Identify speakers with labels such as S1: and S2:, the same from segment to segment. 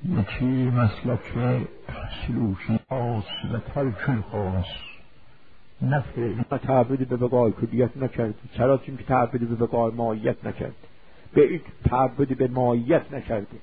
S1: یکی مسلک سلوکی خاص و ترک خاص نفع
S2: و تعبد به بقای کلیت نکرد. چرا؟ چون که تعبد به بقای ماهیت نکرد، به این تعبد به ماهیت نکرده.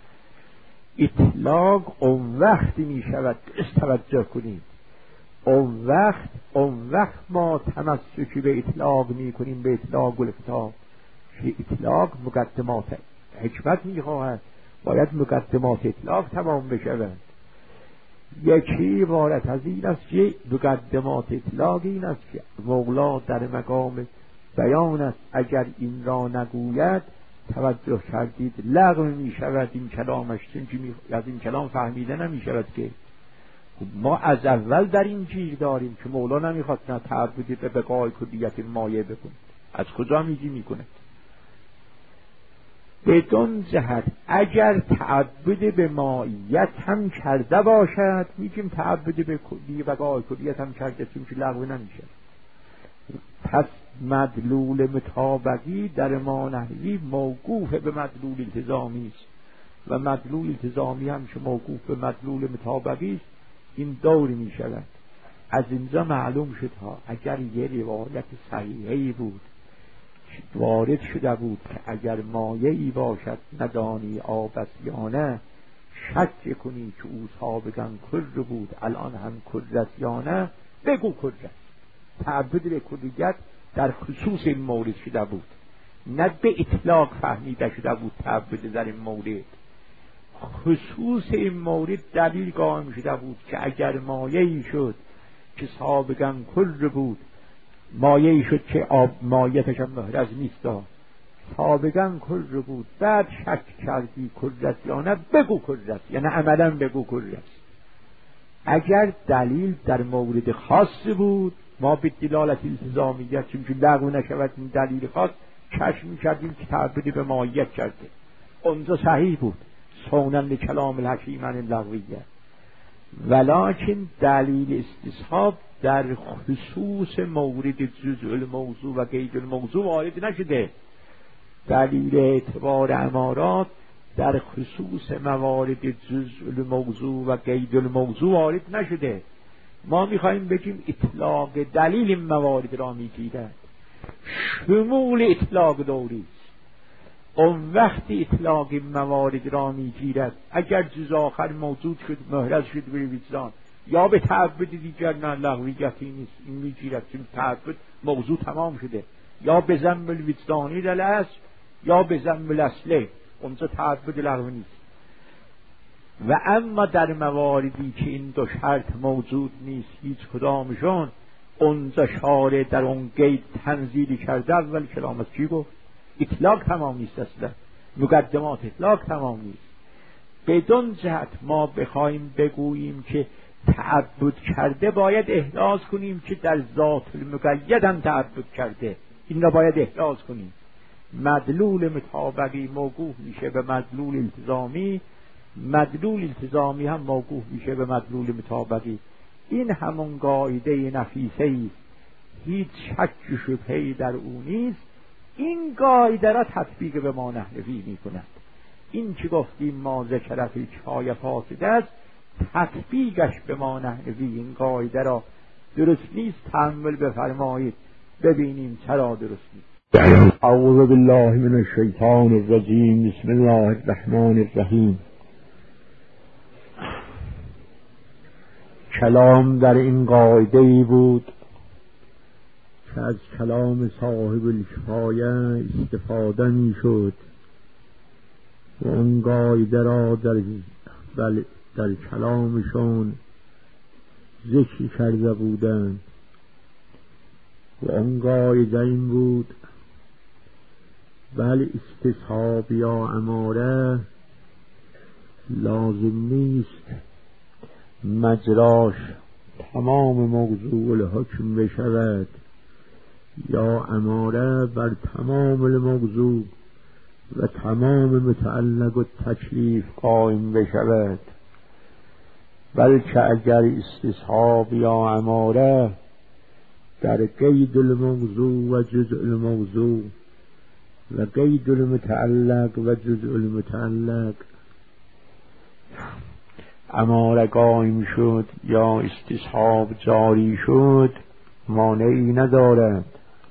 S2: اطلاق اون وقتی می شود توجه کنید، اون وقت ما تمسکی به اطلاق می کنیم، به اطلاق الکتاب. که اطلاق مقدمات حکمت می خواهد، باید مقدمات اطلاق تمام بشود. یکی عبارت از این است که مقدمات اطلاق این است که مولا در مقام بیان است. اگر این را نگوید توجه کردید لغو می شود این کلامش، چون از این کلام فهمیده نمی شود. که ما از اول در این گیر داریم که مولا نمیخواد نه تعبد به بقای کلیت مایه بکنه. از کجا می کنه؟ بدون جهت اگر تعبد به مایت هم کرده باشد میگیم تعبد به بقای کلیت هم کرده، چون که لغو نمیشه. پس مدلول مطابقی در ما نحوی موقوف به مدلول التزامی است و مدلول التزامی هم که موقوف به مدلول مطابقی است. این دور می شود. از اینجا معلوم شد ها اگر یه روایت صحیحی بود وارد شده بود که اگر مایه‌ای باشد ندانی آب است یا نه، شک کنی که او سابقا کر بود الان هم کر است یا نه، بگو کر است. تعبد به کلیت در خصوص این مورد شده بود، نه به اطلاق فهمیده شده بود. تعبد در این مورد خصوص این مورد دلیل قائم شده بود که اگر مایه‌ای شد که سابقا کر بود، مایه‌ای شد که آب مایتش هم محرز نیست، سابقا کر بود، بعد شک کردی کر است یا نه، بگو کر است، یعنی عملا بگو کر است. اگر دلیل در مورد خاص بود ما به دلالت التزامیت، چون که لغو نشود این دلیل خاص، کشف می‌کردیم که تعبد به مایت کرده. اونجا صحیح بود سونن کلام الحکیم عن اللغویه، ولکن دلیل استصحاب در خصوص مورد جزء الموضوع و قید الموضوع وارد نشده. دلیل اعتبار امارات در خصوص موارد جزء الموضوع و قید الموضوع وارد نشده. ما میخواییم بگیم اطلاق دلیل این موارد را میگیرد، شمول اطلاق دوری. اون وقتی اطلاق موارد را میگیرد اگر جز آخر موجود شد محرز شد به وجدان یا به تعبد دیگر نه لغویتی نیست، این میگیرد چون تعبد موضوع تمام شده، یا به ذم الوجدانی در اصل یا به ذم الاصله، اونجا تعبد لغو نیست. و اما در مواردی که این دو شرط موجود نیست هیچ کدامشون، اونجا شارع در اون قید تنزیلی کرده. اول کلام از چی گفت؟ اطلاق تمام نیست، اصلا مقدمات اطلاق تمام نیست. بدون جهت ما بخوایم بگوییم که تعبد کرده باید احراز کنیم که در ذات المقید هم تعبد کرده، این را باید احراز کنیم. مدلول مطابقی موقوف میشه به مدلول التزامی، مدلول التزامی هم موقوف میشه به مدلول مطابقی. این همون قاعده نفیسه است، هیچ شک و شبهه‌ای در او نیست. این قاعده را تطبیق به ما نحوی می کند. این که گفتیم ما ذکر فی چای فاسده است، تطبیقش به ما نحوی این قاعده را درست نیست. تأمل بفرمایید ببینیم چرا درست نیست.
S1: اعوذ بالله من الشیطان الرجیم، بسم الله الرحمن الرحیم. کلام در این قاعده ای بود که از کلام صاحب الکفایه استفاده می شد و اون قاعده را در کلامشون ذکر کرده بودند و اون قاعده این بود: بل استصحاب یا اماره لازم نیست مجراش تمام موضوع الحکم بشود یا اماره بر تمام الموضوع و تمام متعلق و تکلیف قائم بشود، بلکه اگر استصحاب یا اماره در قید الموضوع و جزء الموضوع و قید المتعلق و جزء المتعلق اماره قایم شد یا استصحاب جاری شد مانعی ندارد،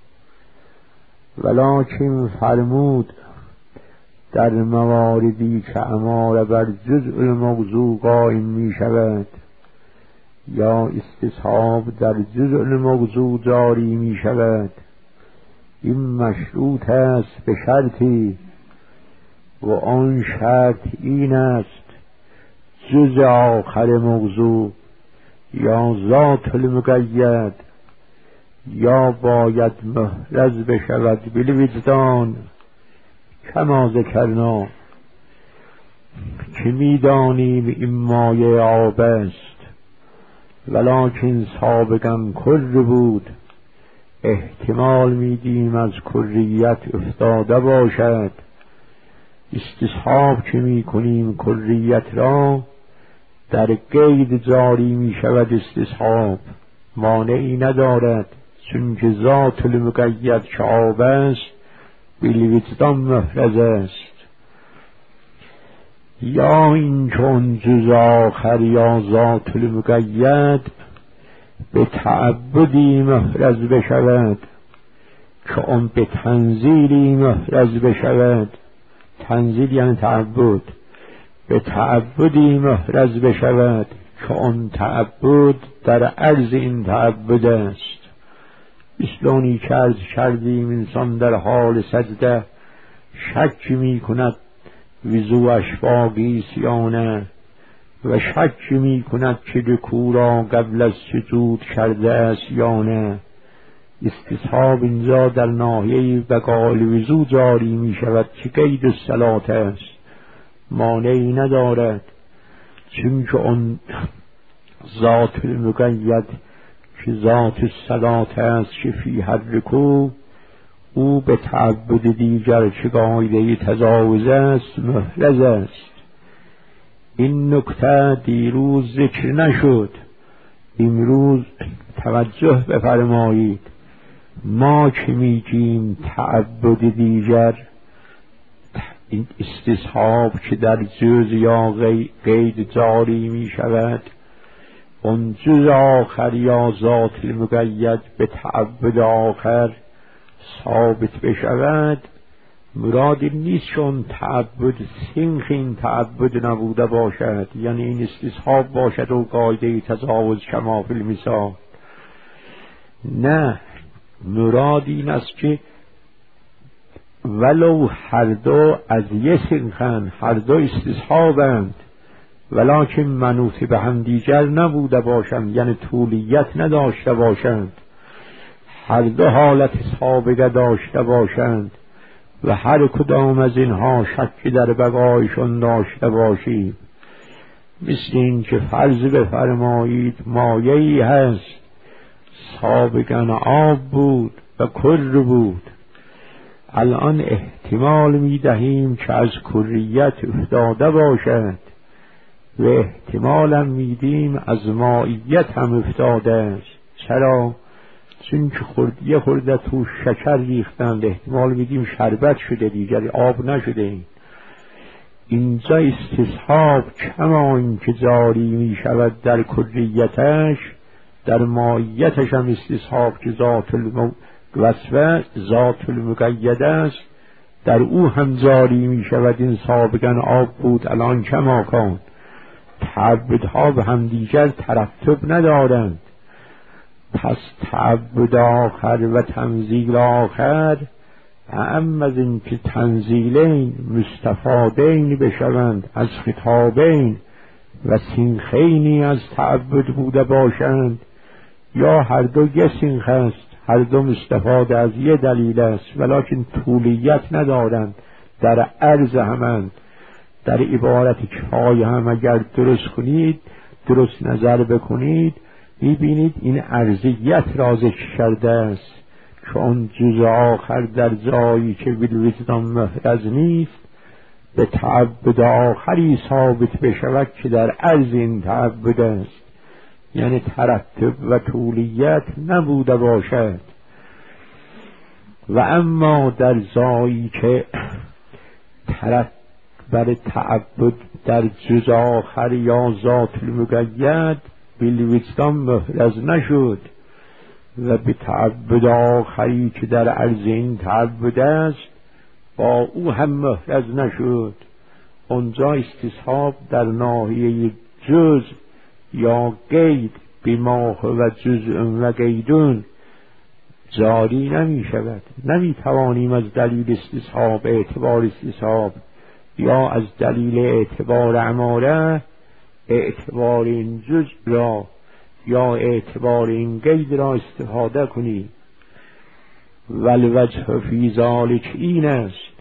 S1: ولکن فرمود در مواردی که اماره بر جزء الموضوع قایم می شود یا استصحاب در جزء الموضوع جاری می شود، این مشروط است به شرطی و آن شرط این است جزء آخر موضوع یا ذات المقید یا باید محرز بشود بالوجدان کما ذکرنا که میدانیم این مایه آب است، ولکن سابقا کر بود، احتمال میدیم از کریت افتاده باشد. استصحاب که میکنیم کریت را در قید جاری میشود، استصحاب مانعی ندارد، چون که ذات المقید که آب است بالوجدان محرز است. یا این چون جز آخر یا ذات المقید به تعبدی محرز بشود که آن به تنزیلی محرز بشود، تنزیل یعنی تعبد، به تعبدی محرز بشود که آن تعبد در عرض این تعبد است. مثلونی که عرض کردیم انسان در حال سجده شک می کند وضوءش باقی است یا نه، و شک می کند که رکوع را قبل از سجود کرده است یا نه. استصحاب اینجا در ناحیه بقال وضوء جاری می شود که قید الصلاة است، مانعی ندارد، چون که آن ذات المقید که ذات الصلاة است که فی هر رکوع او به تعبد دیگر که قاعده تجاوز است محرز است. این نکته دیروز ذکر نشد، امروز توجه بفرمایید. ما که میگیم تعبد دیگر، این استصحاب که در جز یا قید جاری می شود، اون جز آخر یا ذات المقید به تعبد آخر ثابت بشود، مراد این نیست چون تعبد سنخ این تعبد نبوده باشد، یعنی این استصحاب باشد و قاعده تجاوز کما فی المثال. نه، مراد این است که ولو هر دو از یک سنخن، هر دو استصحابند، ولکن منوط به هم دیگر نبوده باشند، یعنی طولیت نداشته باشند، هر دو حالت سابقه داشته باشند و هر کدام از اینها شک در بقایشون داشته باشیم. مثل این که فرض بفرمایید مایه‌ای هست سابقا آب بود و کر بود، الان احتمال می دهیم که از کریت افتاده باشد و احتمالا میدیم از مائیت هم افتاده است. چرا؟ چون که یه خورده تو شکر ریختند، احتمال میدیم شربت شده دیگری آب نشده. اینجا استصحاب کما این که جاری می شود در کریتش، در مائیتش هم استصحاب که ذات الوصفه ذات المقید است، در او هم جاری می شود. این سابقا آب بود الان کما کن. تعبدها به هم دیگر ترتب ندارند، پس تعبد آخر و تنزیل آخر اعم از این که تنزیلین مستفادین بشوند از خطابین و سینخینی از تعبد بوده باشند، یا هر دو یه سینخ است، هر دو مستفاده از یه دلیل است، ولیکن طولیت ندارند، در عرض همند، در عبارت کفایه هم اگر درست کنید، درست نظر بکنید، میبینید این عرضیت را ذکر کرده است که اون جز آخر در جایی که بالوجدان محرز نیست به تعبد آخری ثابت بشود که در عرض این تعبد است، یعنی ترتب و طولیت نبوده باشد. و اما در جایی که بر تعبد در جز آخر یا ذات المقید بالوجدان محرز نشد و به تعبد آخری که در عرض این تعبد است با او هم محرز نشد. اونجا استصحاب در ناحیه جز یا قید بما و جزء و قیدون جاری نمی شود. نمی توانیم از دلیل استصحاب اعتبار استصحاب یا از دلیل اعتبار اماره اعتبار این جزء را یا اعتبار این قید را استفاده کنیم. والوجه فی ذلک این است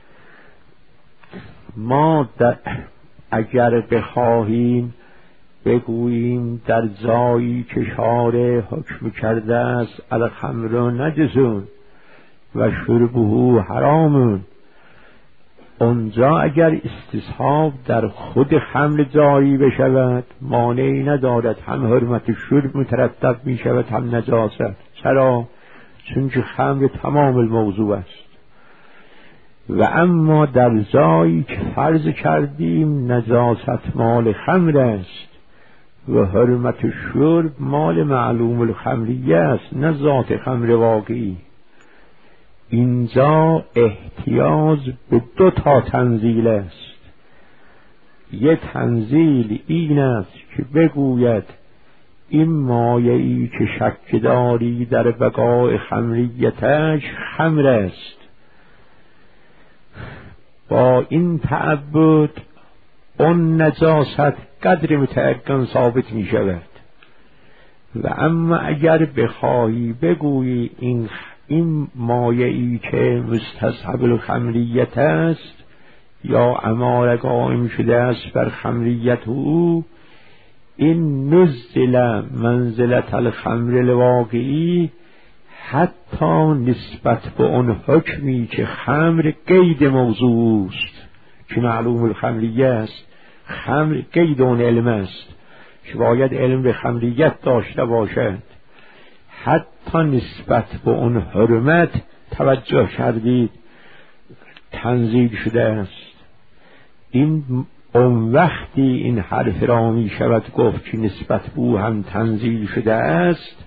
S1: ما اگر بخواهیم بگوییم در جایی که شارع حکم کرده است الخمر نجسون و شربه حرامون، اونجا اگر استصحاب در خود خمر جاری بشود مانعی ندارد، هم حرمت شرب مترتب می شود هم نجاست. چرا؟ چون که خمر تمام الموضوع است. و اما در جایی که فرض کردیم نجاست مال خمر است و حرمت شرب مال معلوم الخمریه است نه ذات خمر واقعی، اینجا احتیاج به 2 تنزیل است. یک تنزیل این است که بگوید این مایعی که شک داری در بقای خمریتش خمر است، با این تعبد اون نجاست قدر متعین ثابت می شود. و اما اگر بخواهی بگویی این مایعی که مستصحب الخمریت است یا اماره قائم شده است بر خمریت او، این نزل منزلت الخمر الواقعی حتی نسبت به اون حکمی که خمر قید موضوع است که معلوم الخمریه است، خمر قید اون علم است که باید علم به خمریت داشته باشد، حتی نسبت به اون حرمت توجه کردید تنزیل شده است. این اون وقتی این حرف را می شود گفت که نسبت به او هم تنزیل شده است،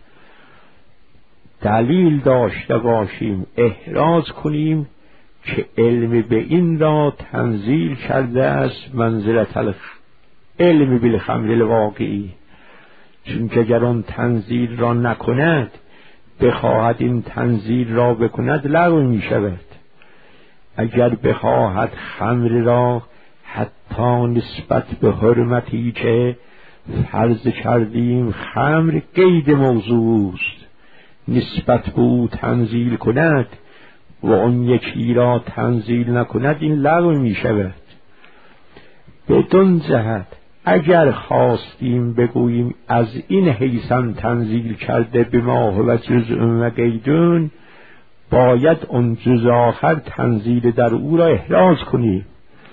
S1: دلیل داشته باشیم احراز کنیم که علم به این را تنزیل کرده است منزلت علم بالخمر الواقعی. چون که اگر آن تنزیل را نکند بخواهد این تنزیل را بکند لغو می شود. اگر بخواهد خمر را حتی نسبت به حرمتی که فرض کردیم خمر قید موضوع است نسبت به او تنزیل کند و اون یکی را تنزیل نکند این لغو می شود. بدون جهت اگر خواستیم بگوییم از این حیثم تنزیل کرده به ما و جزء و قیدون، باید اون جز آخر تنزیل در او را احراز کنیم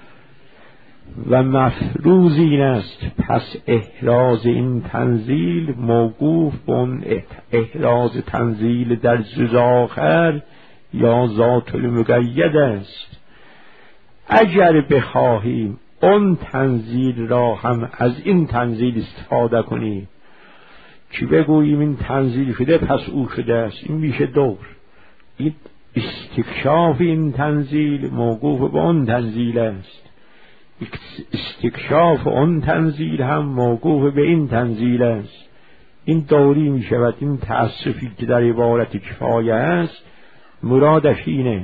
S1: و مفروض این است پس احراز این تنزیل موقوف به اون احراز تنزیل در جز آخر یا ذات المقید است. اگر بخواهیم اون تنزیل را هم از این تنزیل استفاده کنیم که بگوییم این تنزیل شده پس او شده است، این میشه دور. این استکشاف این تنزیل موقوف به اون تنزیل است، استکشاف اون تنزیل هم موقوف به این تنزیل است. این دوری می شود. این تأسفی که در عبارت کفایه است مرادش اینه.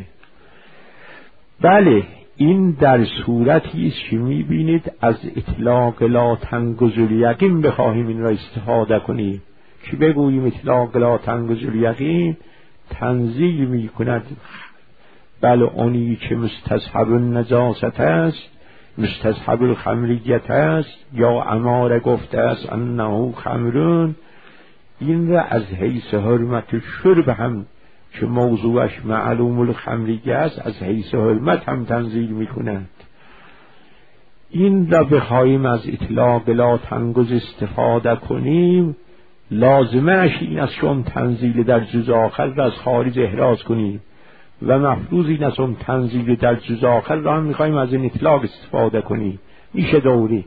S1: بله این در صورتی است که می بینید از اطلاق لا تنگذ الیقین بخواهیم این را استفاده کنیم که بگوییم اطلاق لا تنگذ الیقین تنزیل می کند بله اونی که مستصحب النجاست است، مستصحب الخمریت است یا اماره گفته است انه خمرون، این را از حیث حرمت شرب هم که موضوعش معلوم الخمریه است از حیث حرمت هم تنزیل می کند. این را بخواهیم از اطلاق لا تنگذ استفاده کنیم لازمش این است چون تنزیل در جز آخر را از خارج احراز کنیم و مفروض این است اون تنزیل در جز آخر را هم میخواییم از این اطلاق استفاده کنیم، میشه دوری.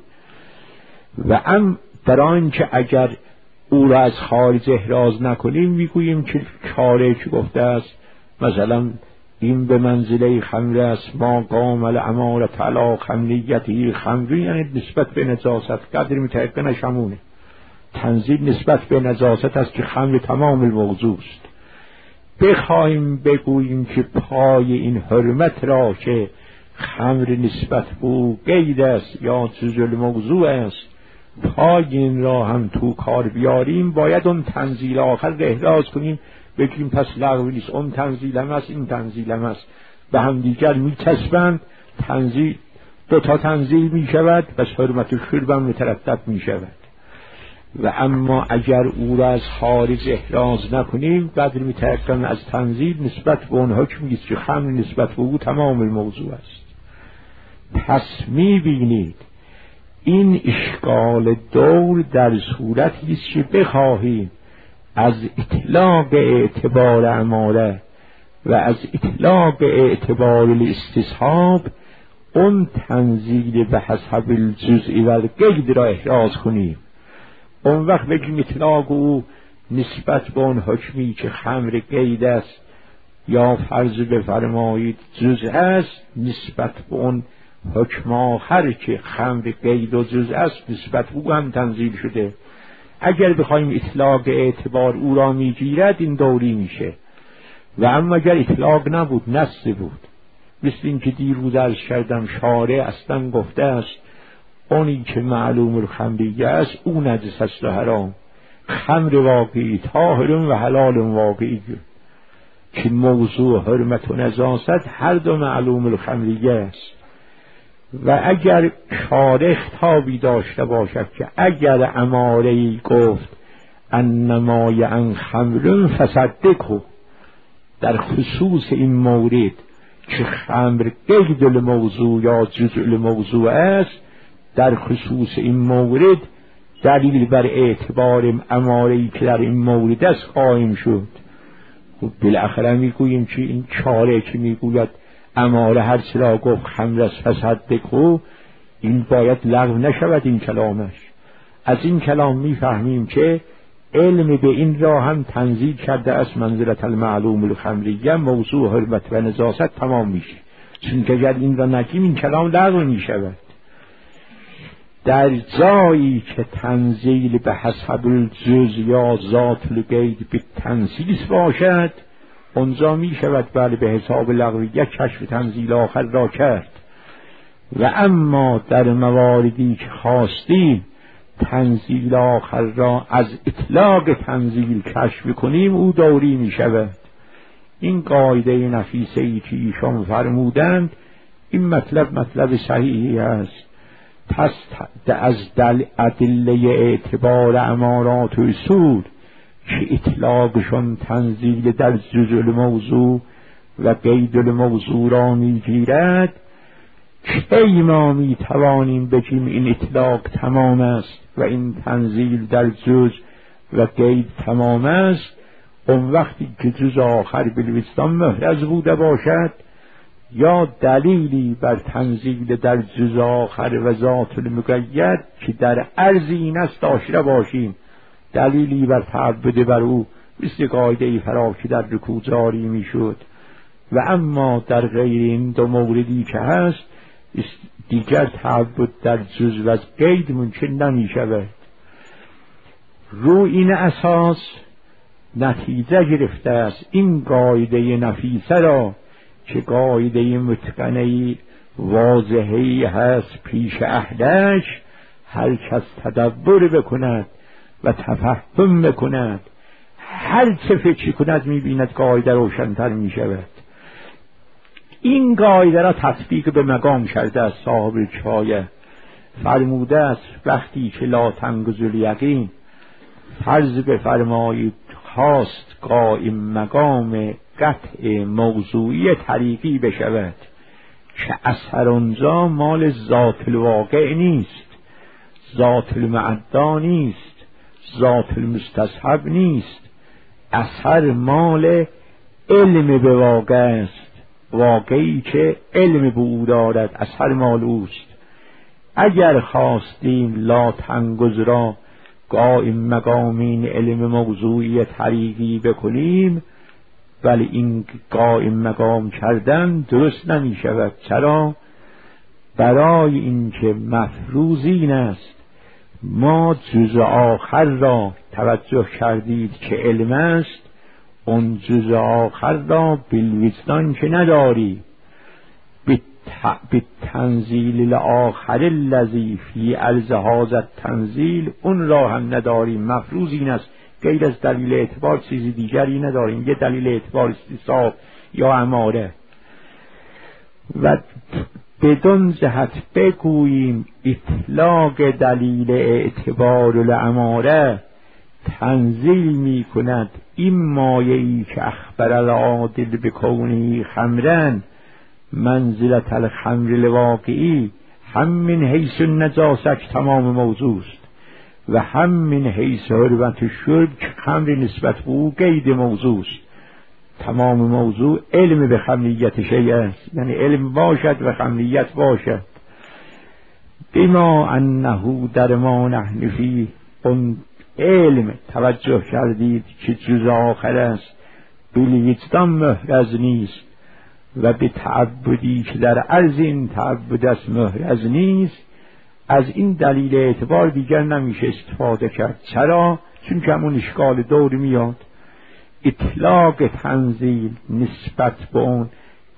S1: و در آنچه اگر او را از خارج احراز نکنیم میگوییم که چاره چه گفته است، مثلا این به منزله خمر است، ما قام الامارة علی خمریته خمری، یعنی نسبت به نجاست قدر متعقنش همونه. تنزیل نسبت به نجاست است که خمر تمام الموضوع است. بخواهیم بگوییم که پای این حرمت را که خمر نسبت به قید است یا جزء الموضوع است، پای این را هم تو کار بیاریم، باید اون تنزیل آخر را احراز کنیم، بگیم پس لغوی نیست، اون تنزیل هم است این تنزیل هم است، به هم دیگر میچسبند، تنزیل دوتا تنزیل میشود و حرمت و شرب هم مترتب میشود. و اما اگر او را از خارج احراز نکنیم، قدر میترکن از تنزیل نسبت به اون حکم نیست که خمر نسبت به او تمام الموضوع است. پس میبینید این اشکال دور در صورتی است که بخواهیم از اطلاق اعتبار اماره و از اطلاق اعتبار الاستصحاب اون تنزیل به حسب الجزء و القید را احراز کنیم. اون وقت بگیم اطلاق او نسبت به اون حکمی که خمر قید است یا فرض بفرمایید جزء است، نسبت به اون حکم آخر که خمر قید و جزء است نسبت او هم تنزیل شده. اگر بخوایم اطلاق اعتبار او را میگیرد این دوری میشه. و اما اگر اطلاق نبود، نص بود، مثل این که دیروز عرض کردم شارع اصلا گفته است اونی که معلوم الخمریه است او نجس است و حرام، خمر واقعی طاهر و حلال واقعی، که موضوع حرمت و نجاست هر دو معلوم الخمریه است. و اگر شارع خطابی داشته باشد که اگر اماره‌ای گفت انما یعن خمر فصدقه، در خصوص این مورد که خمر قید الموضوع یا جزء الموضوع است، در خصوص این مورد دلیل بر اعتبار اماره‌ای که در این مورد است قائم شد. خب بالاخره میگوییم که این چاره که میگوید اماره هر چرا گفت خمر است فصدقه، این باید لغو نشود این کلامش. از این کلام میفهمیم که علم به این را هم تنزیل کرده است منزلت المعلوم الخمریه، موضوع حرمت و نجاست تمام میشه، چون که اگر این را نگیم این کلام لغو میشود. در جایی که تنزیل به حسب الجزء یا ذات القید به تنسیس باشد، اونجا می شود بله به حساب لغویت کشف تنزیل آخر را کرد. و اما در مواردی که خواستیم تنزیل آخر را از اطلاق تنزیل کشف کنیم، او دوری می شود. این قاعده نفیسه ای که ایشان فرمودند، این مطلب صحیحی است. پس از ادله اعتبار امارات و اصول که اطلاقشون تنزیل در جزء الموضوع و قید الموضوع را میگیرد، کی ما میتوانیم بگیم این اطلاق تمام است و این تنزیل در جزء و قید تمام است؟ اون وقتی که جزء آخر بالوستان محرز بوده باشد یا دلیلی بر تنزیل در جزء آخر و ذات المقید که در عرض این است داشته باشیم، دلیلی بر تعبد بر او مثل قاعده فرا که در رکوع جاری می شد. و اما در غیر این دو موردی که هست دیگر تعبد در جزء و قید ممکن نمی شود. رو این اساس نتیجه گرفته است این قاعده نفیسه را که قاعده متقنه واضحی هست پیش اهلش، هر کس تدبر بکند و تفهم بکند، هر چه فکر کند میبیند قاعده روشن‌تر میشود. این قاعده را تطبیق به مقام کرده از صاحب چایه، فرموده است وقتی که لا تنقض الیقین فرض بفرمایید خواست قائم مقام قطع موضوعی طریقی بشود که اثر آنجا مال ذات الواقع نیست، ذات المعدا نیست، ذات المستصحب نیست، اثر مال علم به واقع است، واقعی که علم به او دارد اثر مال اوست. اگر خواستیم لا تنگز را قائم مقامین علم موضوعی طریقی بکنیم، ولی این قائم مقام کردن درست نمی شود. چرا؟ برای اینکه مفروض این است ما جزء آخر را توجه کردید که علم است، اون جزء آخر را بالوجدان که نداری، بالتنزیل الاخر الذی فی عرض هذا التنزیل، اون را هم نداریم. مفروض این است، غیر از دلیل اعتبار چیزی دیگری نداریم. یه دلیل اعتبار استصحاب یا اماره. و بدون جهت بگوییم اطلاق دلیل اعتبار الاماره تنزیل می کند این مایه‌ای که اخبر العادل بکونه خمرن منزلت الخمر الواقعی، هم من حیث النجاسه تمام موضوع است و هم من حیث حرمت الشرب که خمر نسبت به او قید موضوع است. تمام موضوع علم به خمریت شیء است، یعنی علم باشد و خمریت باشد. بما انه در ما نحن فیه، اون علم توجه کردید که جز آخر است، بالوجدان محرز نیست و به تعبدی که در عرض این تعبد است محرز نیست. از این دلیل اعتبار دیگر نمیشه استفاده کرد. چرا؟ چون که همون اشکال دور میاد. اطلاق تنزیل نسبت به اون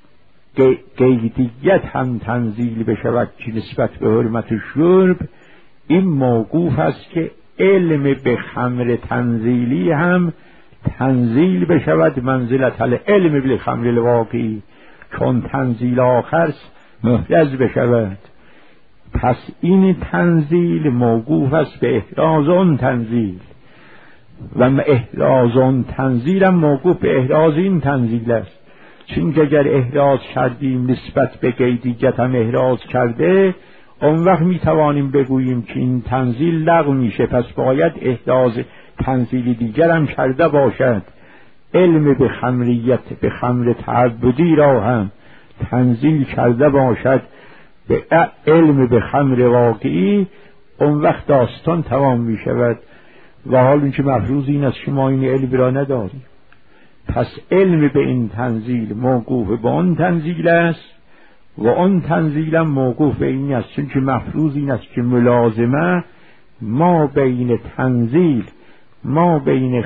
S1: قیدیت هم تنزیل بشود که نسبت به حرمت شرب، این موقوف است که علم به خمر تنزیلی هم تنزیل بشود منزلت العلم بالخمر الواقعی، چون تنزیل آخر محرز بشود. پس این تنزیل موقوف است به احراز اون تنزیل و احراز اون تنزیل هم موقوف به احراز این تنزیل است. چون که اگر احراز کردیم نسبت به قیدیت هم احراز کرده، اون وقت می توانیم بگوییم که این تنزیل لغو میشه. پس باید احراز تنزیلی دیگر هم کرده باشد. علم به خمریت، به خمر تعبدی را هم تنزیل کرده باشد به علم به خمر واقعی، اون وقت داستان تمام می شود. و حال اینکه مفروض این است که ما این علم را نداریم. پس علم به این تنزیل موقوف به اون تنزیل است و اون تنزیل هم موقوف به این است، چون که مفروض این است که ملازمه ما بین تنزیل، ما بین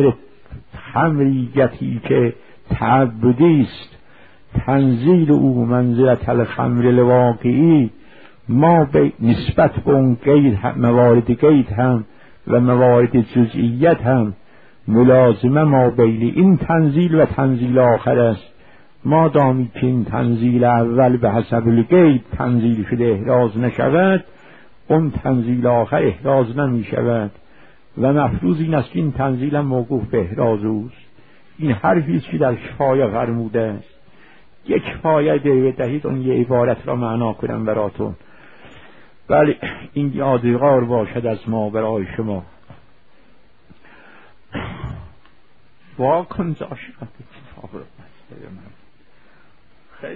S1: خمریتی که تعبدی است تنزیل او منزلت الخمر الواقعی، ما به نسبت به اون قید موارد قید هم و موارد جزئیت هم ملازمه ما بین این تنزیل و تنزیل آخر است. ما دامی که این تنزیل اول به حسب القید تنزیل شده احراز نشود، اون تنزیل آخر احراز نمی شود و مفروض این است که این تنزیل هم موقوف به احراز اوست. این حرفی که در شفای فرموده است. یک فایده دهید اون یه عبارت را معنا کنم براتون، ولی این یادگار باشد از ما برای شما. واکن جاشت کتاب رو بسته من خیلی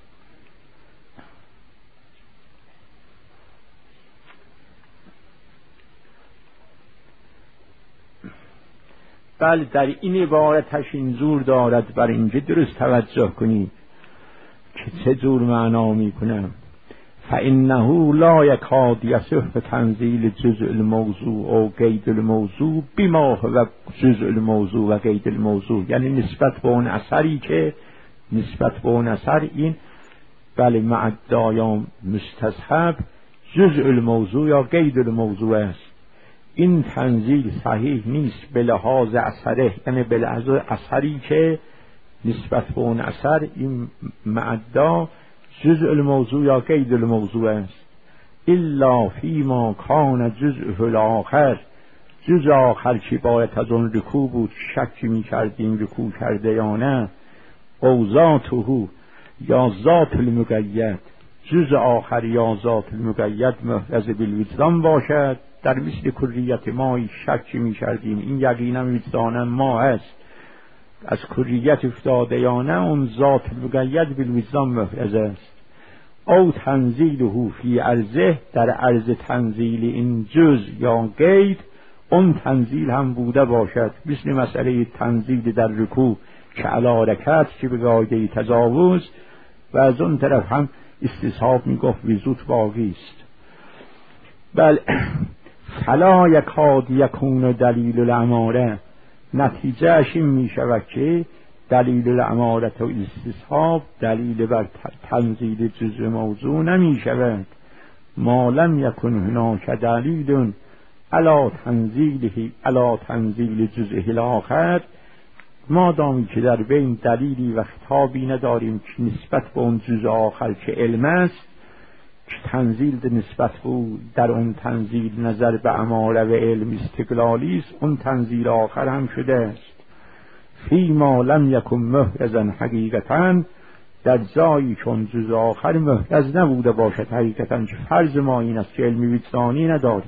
S1: بله، در این عبارتش این زور دارد بر اینجا درست توجه کنید که چه جور معنا می کنم. فإنه لا یکاد یصح تنزیل جزء الموضوع او قید الموضوع بما هو جزء الموضوع و قید الموضوع، یعنی نسبت به اون اثری که نسبت به اون اثر این بله معدا یا مستصحب جزء الموضوع یا قید الموضوع است. این تنزیل صحیح نیست به لحاظ اثره، یعنی به لحاظ اثری که نسبت به اون اثر این معدا جزء الموضوع یا قید الموضوع است. الا فیما کان جزء الاخر، جزء آخر که باید از اون رکوع بود، شک می کردیم رکوع کرده یا نه، او ذاته یا ذات المقید، جزء آخر یا ذات المقید محرز بالوجدان باشد. در مثل کلیت ما شک می کردیم، این یقینا وجدانم ما است از کلیت افتاده یا نه، اون ذات مقید بالوجدان محرز است. او تنزیله فی عرضه، در عرض تنزیل این جز یا قید اون تنزیل هم بوده باشد، مثل مسئله تنزیل در رکوع که علی رکعت که به قاعده تجاوز، و از اون طرف هم استصحاب میگفت وزوت باقی است. بل فلا یکاد یکون دلیل الاماره، نتیجه اش این می شود که دلیل الامارت و استصحاب دلیل بر تنزیل جزء موضوع نمی شود. ما لم یکن هناک دلیل علی تنزیل جزء الاخر، ما دامی که در بین دلیلی و خطابی نداریم که نسبت به اون جزء آخر که علم است، که تنزیل نسبت بود در اون تنزیل نظر به اماره و علم استقلالی است، اون تنزیل آخر هم شده است. فی ما لم یکن محرزا حقیقتا، در جایی چون جزء آخر محرز نبوده باشد حقیقتا، که فرض ما این است که علمی وجدانی ندارد.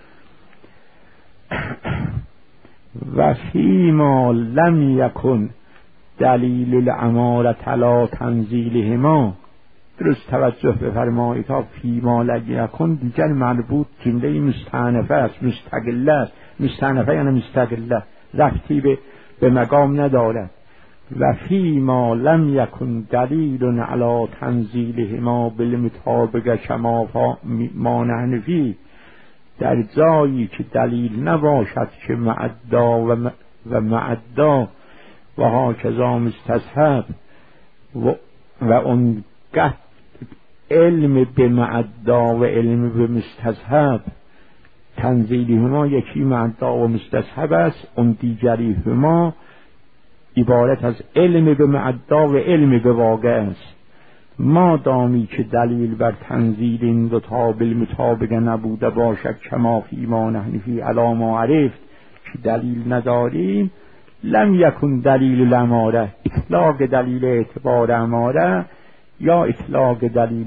S1: و فی ما لم یکن دلیل الامارة علی تنزیلهما، درست توجه بفرمایید تا فی ما لم یکن دیگر مربوط جمله مستأنفه است، مستقله است. مستأنفه یعنی مستقله، ربطی به مقام ندارد. و فی ما لم یکن دلیل علی تنزیلهما بالمطابق کما ما نحن فیه، در جایی که دلیل نباشد که معدا و معدا و هاکذا مستصحب و اون علم به معدا و علم به مستصحب، تنزیلی هما یکی معدا و مستصحب است، اون دیگری هما عبارت از علم به معدا و علم به واقع است. ما دامی که دلیل بر تنزیل این دو تا بالمطابق نبوده باشد کما فی ما نحن فی علی ما عرفت، که دلیل نداریم، لم یکن دلیل الاماره، اطلاق دلیل اعتبار اماره یا اطلاق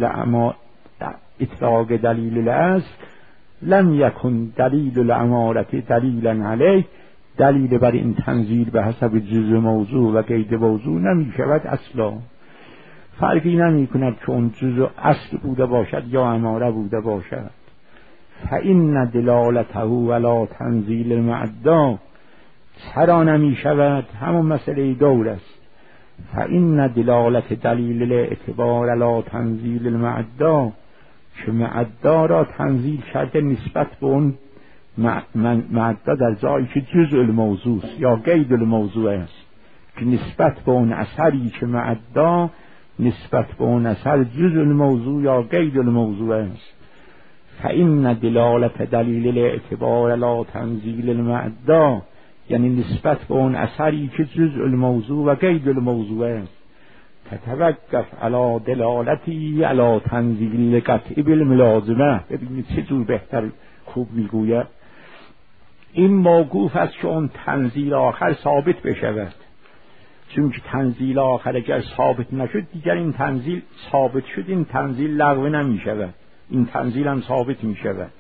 S1: دلیل الاصل، لم یکن دلیل الاماره دلیلا علیه، دلیل بر این تنزیل به حسب جزء موضوع و قید موضوع نمی شود اصلا. فرقی نمی کند که اون جزء اصل بوده باشد یا اماره بوده باشد. فإن دلالته علی تنزیل المعدا، چرا نمی شود؟ همون مسئله دور است. فإن دلالت دلیل الاعتبار علی تنزیل المعدا، که معدا را تنزیل کرده نسبت به اون معدا در جایی که جزء الموضوع یا قید الموضوع است، که نسبت به اون اثری که معدا نسبت به اون اثر جزء الموضوع یا قید الموضوع است. فإن دلالت دلیل الاعتبار علی تنزیل المعدا، یعنی نسبت به اون اثری که جزء الموضوع و قید الموضوع است، تتوقف علی دلالتی علی تنزیل قطعی بالملازمه. ببینید چطور بهتر خوب میگوید. این موقوف است که اون تنزیل آخر ثابت بشود، چون که تنزیل آخر اگر ثابت نشد دیگر این تنزیل ثابت شد، این تنزیل لغو نمی شود، این تنزیل هم ثابت می شود.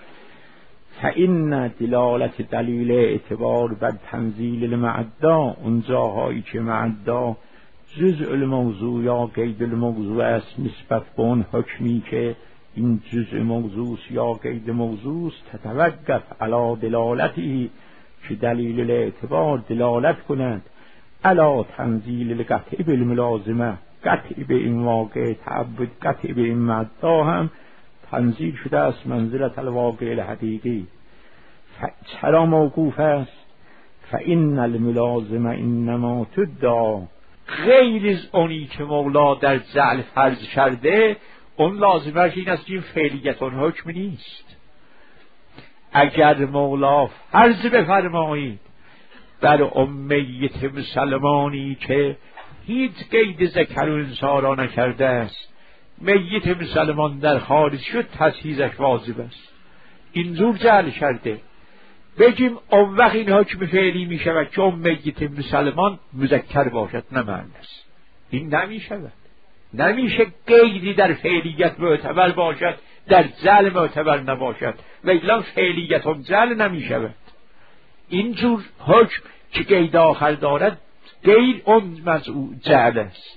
S1: فإن دلالت دلیل اعتبار بر تنزیل المعدا، اون جاهایی که معدا جزء الموضوع یا قید الموضوع است، نسبت به اون حکمی که این جزء موضوع یا قید موضوع تتوقف علی دلالتی، که دلیل الاعتبار دلالت کند علی تنزیل القطعی بالملازمه، قطعی به این واقع تعبد، قطعی به این معدا هم تنزیل شده است منزلت الواقع الحقیقی. چرا موقوف است؟ فإن الملازمه انما تدعا، غیر از اونی که مولا در جعل فرض کرده، اون لازمش این است که این فعلیت اون حکم نیست. اگر مولا فرض بفرمایید بر امیت مسلمانی که هیچ قید ذکر و انثی را نکرده است، میت مسلمان در خارج شد، تصحیحش واجب است، اینجور جعل کرده، بگیم اون وقت این حکم فعلی می شود که اون میت مسلمان مذکر باشد، نه مؤنث. این نمی شود، نمیشه قیدی در فعلیت معتبر باشد در جعل معتبر نباشد، و الا فعلیت هم جعل نمی شود. اینجور حکم که قید آخر دارد
S2: غیر اون جعل است.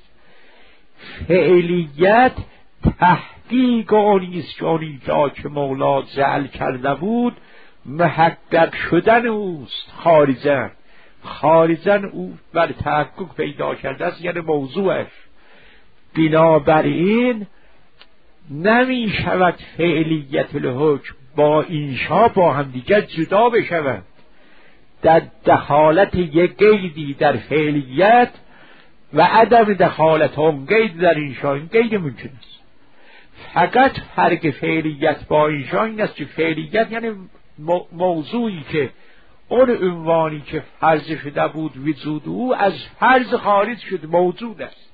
S2: فعلیت تحقیق آنیست که آنجا که مولا جعل کرده بود محقق شدن اوست. خارجن او بر تحقق پیدا کرده است، یعنی موضوعش. بنابراین نمی شود فعلیت الحکم با انشا با هم دیگر جدا بشوند. در دخالت یک قیدی در فعلیت و عدم دخالت اون قید در انشا، این قید ممکن است. فقط فرق فعلیت با انشا این است که فعلیت یعنی موضوعی که اون عنوانی که فرض شده بود وجود او از فرض خارج شد، موجود است.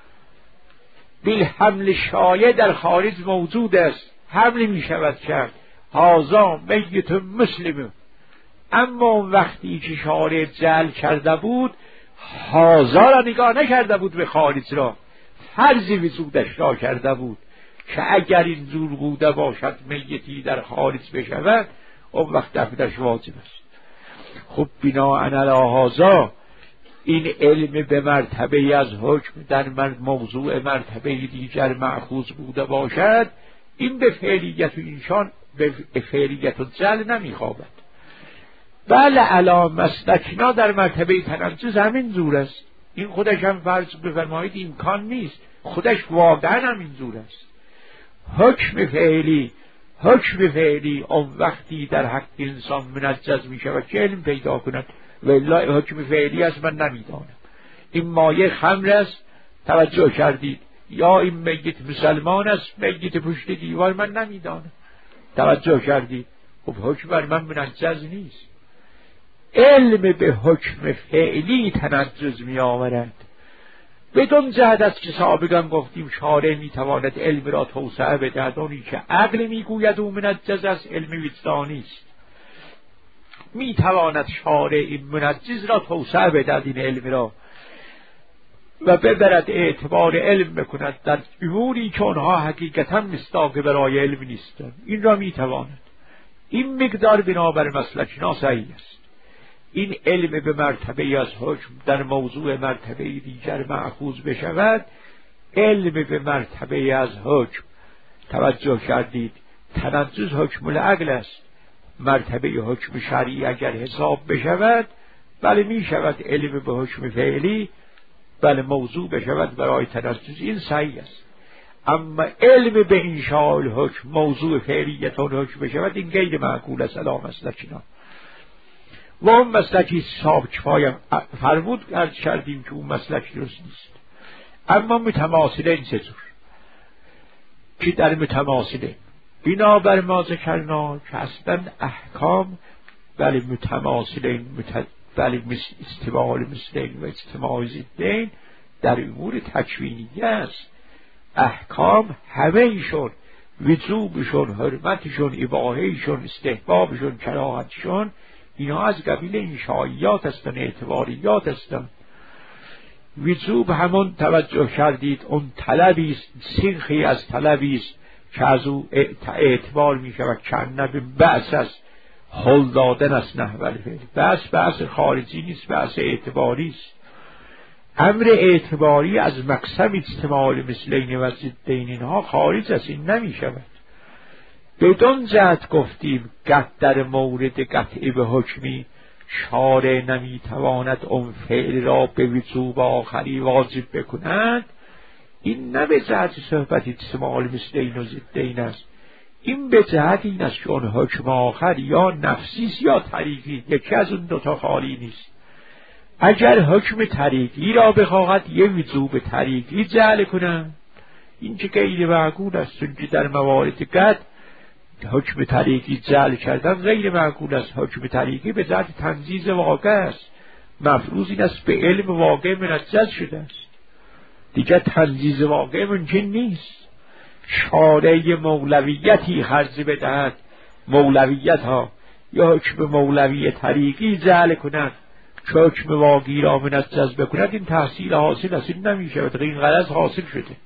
S2: بالحمل شایع در خارج موجود است، حمل می شود کرد. هازا میت مسلم. اما وقتی که شارع جعل کرده بود هازا را نگاه نکرده بود به خارج را، فرض وجودش را کرده بود که اگر این زور بوده باشد میتی در خارج بشود اون وقت دفنش واجب است. خب بناء علی هازا این علم به مرتبه از حکم در موضوع مرتبه دیگر مأخوذ بوده باشد، این به فعلیت و انشان به فعلیت و جعل نمیخوابد. بله علا مسلکنا در مرتبه تنجز همین زور است. این خودش هم فرض بفرمایید امکان نیست، خودش واقعا همین زور است. حکم فعلی اون وقتی در حق انسان منجز می شود که علم پیدا کند. والله حکم فعلی است من نمیدانم. این مایه خمر است، توجه کردید، یا این میت مسلمان است، میت پشت دیوار، من نمیدانم، توجه کردید. خب حکم بر من منجز نیست. علم به حکم فعلی تنجز می آورد. بدون جهت است که سابقا گفتیم شارع می تواند علم را توسعه بدهد. اونی که عقل می گوید او منجز است، علم وجدانی است. می تواند شارع این منجز را توسعه بدهد، این علم را، و ببرد اعتبار علم بکند در اموری که آنها حقیقتا مصداق برای علم نیستند. این را می تواند. این مقدار بنابر مسلکنا صحیح است. این علم به مرتبه از حکم در موضوع مرتبه دیگر مأخوذ بشود. علم به مرتبه از حکم، توجه کردید، تنجز حکم العقل است. مرتبه حکم شرعی اگر حساب بشود، بله می شود علم به حکم فعلی بله موضوع بشود برای تنجز، این صحیح است. اما علم به انشاء الحکم موضوع فعلیت الحکم بشود، این غیر معقول است علی مسلکنا. و اون مسلکی صاحب کفایم فرمود عرض کردیم که اون مسلک درست نیست. اما متماثله این چطور که در متماثله بنابر ما ذکرنا که اصلا احکام بله متماثله بله استماع مثلین و اجتماع ضدین در امور تکوینیه است. احکام همه ایشون، وجوبشون، حرمتشون، اباحهشون، استحبابشون، کراهتشون، اینا از قبیل انشائیات هستند، اعتباریات هستند. وجوب همون توجه کردید اون طلبی است، سنخی از طلبی است که از او اعتبار می شود که نبی بحث است، حل دادن است، نحول فعل. بحث خارجی نیست، بحث اعتباری است. امر اعتباری از مقسم اجتماع مثلین و ضدین اینها خارج است، این نمی شود. بدون جهت گفتیم قط در مورد قطعی به حکمی شارع نمی تواند اون فعل را به وجوب آخری واجب بکند. این نه به جهت صحبت اجتماع مثلین و ضدین است، این به جهت این است که اون حکم آخر یا نفسیست یا طریقی، یکی از اون دوتا خالی نیست. اگر حکم طریقی را بخواهد یه وجوب طریقی جعل کنند، این که غیر معقول است، چون که در موارد قد حکم طریقی جعل کردن غیر معقول است. حکم طریقی به ذات تنجیز واقع است، مفروض این است به علم واقع منجز شده است، دیگر تنجیز واقع ممکن نیست. شارع مولویتی خرج بدهد، مولویت ها یا حکم مولوی طریقی جعل کند که حکم واقعی را منجز بکند، این تحصیل حاصل است، این نمی شود، این غرض حاصل شده.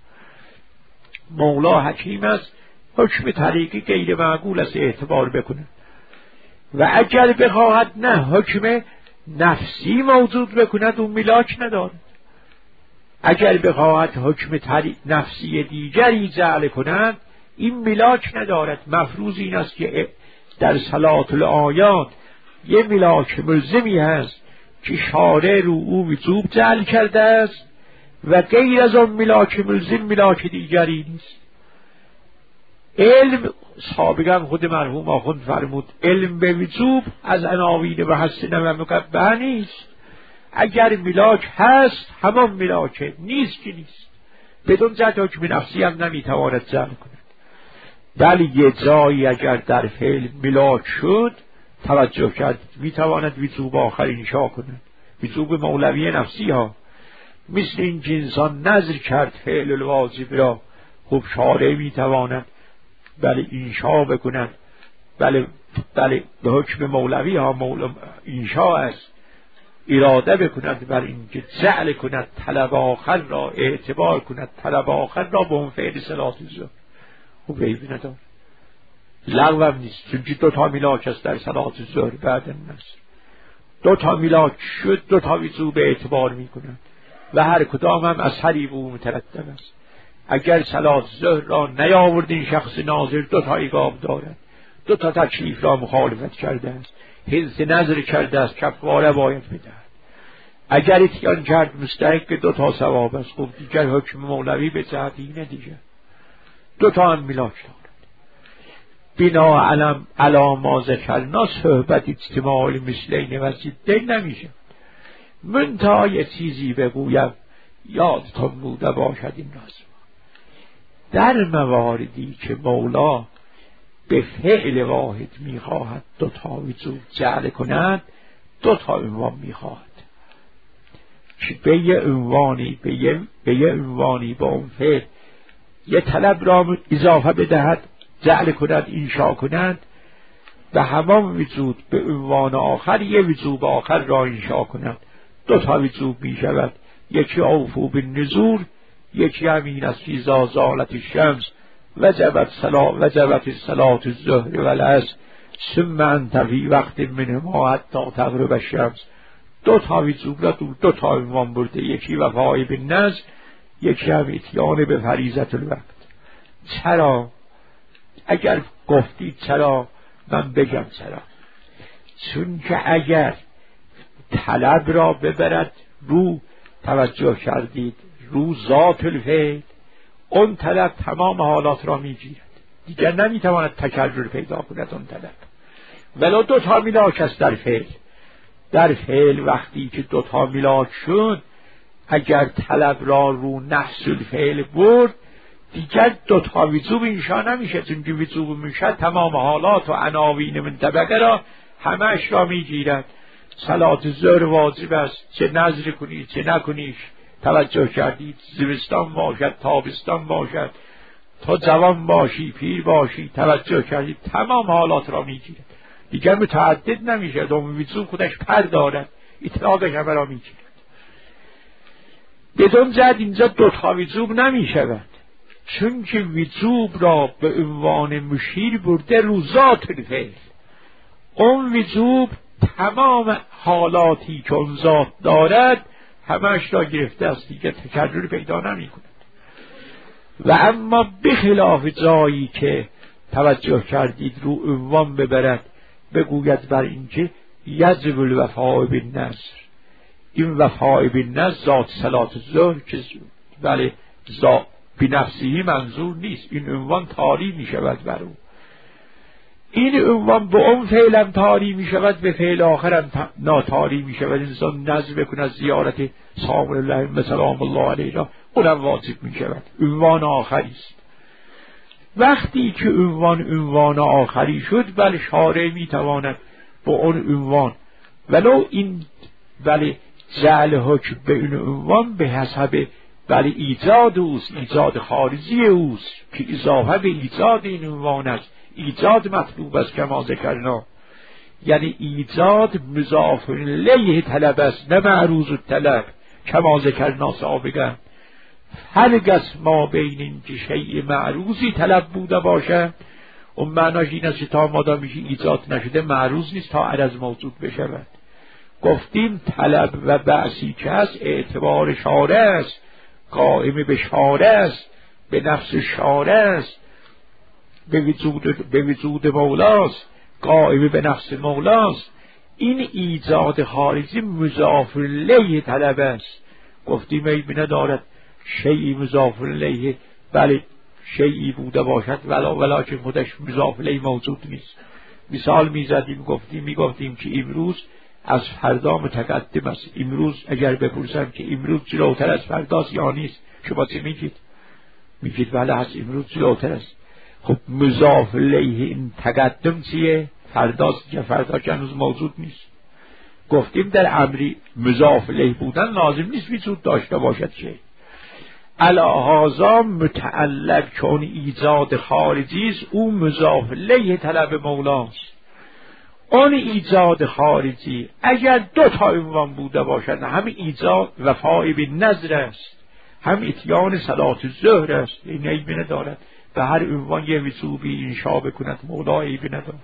S2: مولا حکیم است، حکم طریقی غیر معقول است اعتبار بکنه. و اگر بخواهد نه حکم
S1: نفسی موجود بکند اون ملاک ندارد. اگر بخواهد حکم نفسی دیگری جعل کند این ملاک ندارد. مفروض این است که در صلات الآیات یه ملاک ملزمی هست که شارع رو او وجوب جعل کرده است و غیر از اون ملاک ملزم ملاک دیگری نیست. علم سابقا خود مرحوم آخوند فرمود علم به وجوب از عناوین و حسنه و مقبه نیست. اگر ملاک هست همان ملاکه، نیست که نیست. بدون جهت حکم نفسی هم نمیتواند جعل کند. ولی یه جایی اگر در فعل ملاک شد توجه کرد میتواند وجوب آخر انشا کند. وجوب مولوی نفسی ها مثل این که انسان نذر کرد فعل الواجب را، خب شارع میتواند بله انشا بکند. بله به حکم مولوی ها انشا است، اراده بکند بر اینکه جعل کند طلب آخر را، اعتبار کند طلب آخر را به اون فعل صلات الظهر. خب عیبی نداره، لغو هم نیست، چون که 2 ملاک است در صلات الظهر بعد النصر. 2 ملاک شد 2 وجوب اعتبار میکنند و هر کدام هم اثری به اون مترتب است. اگر صلات الظهر را نیاورد این شخص ناظر 2 عقاب دارد، 2 تکلیف را مخالفت کرده است، حنث نظر کرده است، کفاره باید بدهد. اگر اتیان کرد مستحق 2 ثواب است. خب دیگر حکم مولوی به جهت اینه دیگر 2 هم ملاک دارد. بنا علا ما ذکرنا صحبت اجتماع مثلین و ضدین نمیشه. منتها یه چیزی بگویم یادتون بوده باشد این راز، در مواردی که مولا به فعل واحد میخواهد 2 وجوب جعل کند 2 عنوان میخواهد که به یه عنوانی با اون فعل یه طلب را اضافه بدهد، جعل کند، انشا کند، به همان وجود به عنوان آخر یه وجوب آخر را انشا کند. 2 وجوب می شود، یکی اوفو بالنذور، یکی همین است که اذا زالت الشمس وجبت صلاة الظهر والعصر ثم انت فی وقت منهما حتی تغرب الشمس. 2 وجوب را 2 عنوان برده، یکی وفای بالنذر، یکی هم اتیان به فریضة الوقت. چرا؟ اگر گفتید چرا من بگم چرا. چون که اگر طلب را ببرد رو، توجه کردید، رو ذات الفعل، اون طلب تمام حالات را میگیرد، دیگر نمیتواند تکرر پیدا کند اون طلب. ولو 2 ملاک است در فعل وقتی که 2 ملاک شد، اگر طلب را رو نفس الفعل برد دیگر 2 وجوب انشا نمیشه، چون که وجوب میشه تمام حالات و عناوین من طبقه را همش را میگیرد. صلات الظهر واجب است، چه نذر کنی چه نکنیش. توجه کردید، زمستان باشد تابستان باشد، تا جوان باشی پیر باشی، توجه کردید تمام حالات را میگیرد، دیگر متعدد نمیشه. دوم وجوب خودش پر دارد، اطلاقش همه را میگیرد. بدون جد اینجا 2 وجوب نمیشود، چون که وجوب را به عنوان مشیر برده رو ذات الفعل. اون وجوب تمام حالاتی که اون ذات دارد همش را گرفته است، دیگه تکرر پیدا نمی کند. و اما بخلاف جایی که توجه کردید رو عنوان ببرد بگوید بر اینکه یجب الوفاء بالنذر، این وفاء بالنذر ذات صلات الظهر که بله بنفسه منظور نیست، این عنوان طاری می شود بر او. این عنوان به اون فعلم طاری می شود، به فعل آخرم ناطاری می شود. انسان نذر بکند زیارت سامر الله سلام الله علیه، اونم واجب می شود، عنوان آخری است. وقتی که عنوان آخری شد، بله شارع می تواند با اون عنوان ولو این بله جعل حکم به این عنوان به حسب بله ایجاد اوست، ایجاد خارجی اوست که اضافه به ایجاد این عنوان است. ایجاد مطلوب است کما ذکرنا، یعنی ایجاد مضاف الیه طلب است، نه معروض الطلب کما ذکرنا سابقا. هرگز ما بین این که شیء معروضی طلب بوده باشه، اون معناش این است که تا مادام میشه ایجاد نشده معروض نیست تا عرض موجود بشود. گفتیم طلب و بعثی که هست اعتبار شاره است، قائم به شاره است، به نفس شاره است، به وجود مولاست، قائم به نفس مولاست. این ایجاد خارجی مضاف الیه طلب است. گفتیم عیبی ندارد شیئی مضاف الیه، بله شیئی بوده باشد ولیکن خودش مضاف الیه موجود نیست. مثال میزدیم میگفتیم که امروز از فردا متقدم است. امروز اگر بپرسن که امروز جلوتر از فرداست یا نیست، شما چی میگید بله هست، امروز جلوتر است. خب مضاف الیه این تقدم چیه؟ فرداست که فردا هنوز موجود نیست. گفتیم در امری مضاف الیه بودن لازم نیست وجود داشته باشد که علی هذا متعلق چون ایجاد خارجی است، او مضاف الیه طلب مولاست. اون ایجاد خارجی اگر دو تا عنوان بوده باشد، هم ایجاد وفای به نظر است، هم اتیان صلات الظهر است، این عیبی ندارد. به هر عنوان یه وجوبی انشا بکند مولا عیبی ندارد.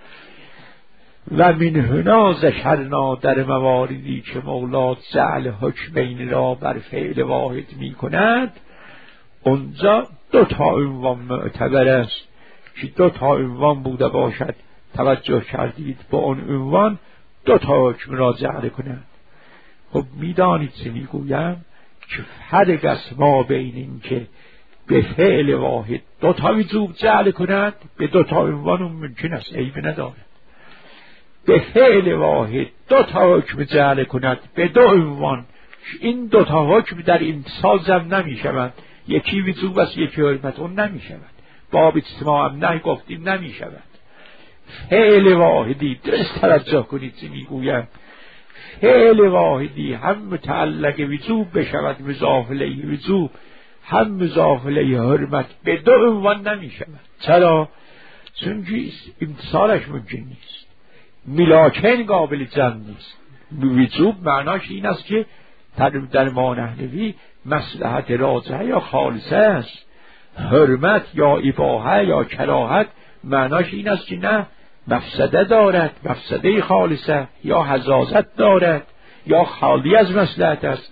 S1: و من هنا ذکرنا در مواردی که مولا جعل حکمین را بر فعل واحد می کند، اونجا دو تا عنوان معتبر است که دو تا عنوان بوده باشد. توجه کردید با اون عنوان دو تا حکم را جعل کند. خب میدانید چه میگویم که فرق است ما بین این که به فعل واحد دو تا وجوب جعل کند به دو تا عنوان ممکن است، عیب ندارد. به فعل واحد دو تا حکم جعل کند به دو عنوان، این دو تا حکم در امتصال جمع نمی شود. یکی وجوب است یکی حرمت، اون نمی شود. باب اجتماع هم نه گفتیم نمی شود. فعل واحدی درست توجه کنید چی میگویم، فعل واحدی هم متعلق وجوب بشود مضاف الیه وجوب، هم مضاف الیه حرمت، به دو عنوان نمی شود. چرا؟ چون امتصالش ممکن نیست، ملاکن قابل جمع نیست. وجوب معناش این است که در ما نحنوی مصلحت راجحه یا خالصه است. حرمت یا اباحه یا کراهت معناش این است که نه مفسده دارد، مفسده خالصه، یا حزازت دارد یا خالی از مصلحت است.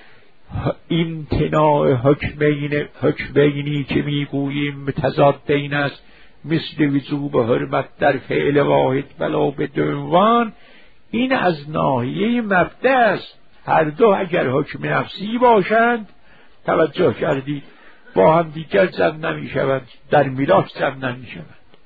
S1: امتناع حکمینی که میگوییم متضادین است، مثل وجوب و حرمت در فعل واحد ولو به دو عنوان، این از ناحیه مبدأ است. هر دو اگر حکم نفسی باشند، توجه کردید، با هم دیگر جمع نمی شوند، در میراث جمع نمی شوند.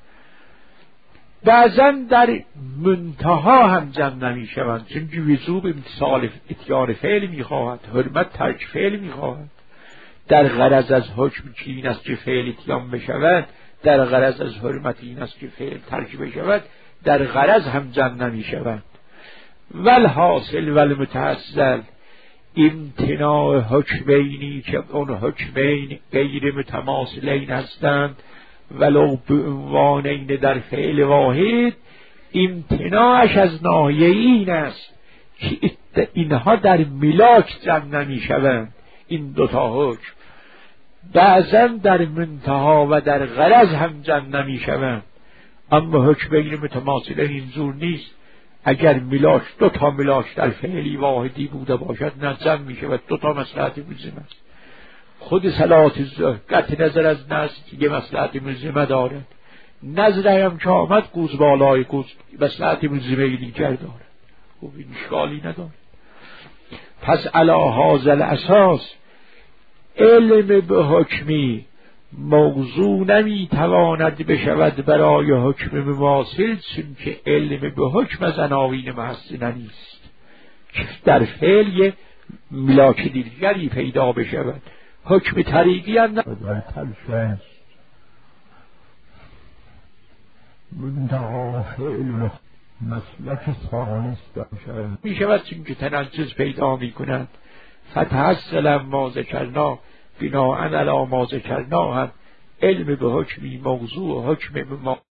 S1: بعضا در منتها هم جمع نمی شوند، چون وجوب امتصال اتیان فعل می خواهد، حرمت ترک فعل می خواهد. در غرض از حکم این است که فعل اتیان بشود، در غرض از حرمت این است که فعل ترک بشود، در غرض هم جمع نمی شوند. والحاصل والمتحصل امتناع حکمینی که اون حکمین غیر متماثلین هستند ولو به عنوانین در فعل واحد، امتناعش از ناحیه این است که اینها در ملاک جمع نمی شوند. این دوتا حکم بعضا در منتها و در غرض هم جمع نمی شوند. اما حکمین متماثلین اینجور نیست. اگر ملاک دو تا ملاک در فعلی واحدی بوده باشد نه جمع می شود، دو تا مصلحت ملزم است. خود صلات الظهر قطع نظر از نصر یه مصلحت ملزمه دارد، نظر هم که آمد گوز بالای گوز مصلحت ملزمه دیگر دارد. خب این اشکالی ندارد. پس علی هذا الاساس علم به حکمی موضوع نمی تواند بشود برای حکم مماثل، چون که علم به حکم از عناوین محسنه نیست که در فعل یه ملاک دیگری پیدا بشود. حکم طریقی هم
S2: نه منتها فعل مسلک ثالث داشت
S1: می شود، چون که تنجز پیدا می کنند. فتحصل ما ذکرنا بناء علی ما ذکرنا هم علم به حکمی موضوع حکم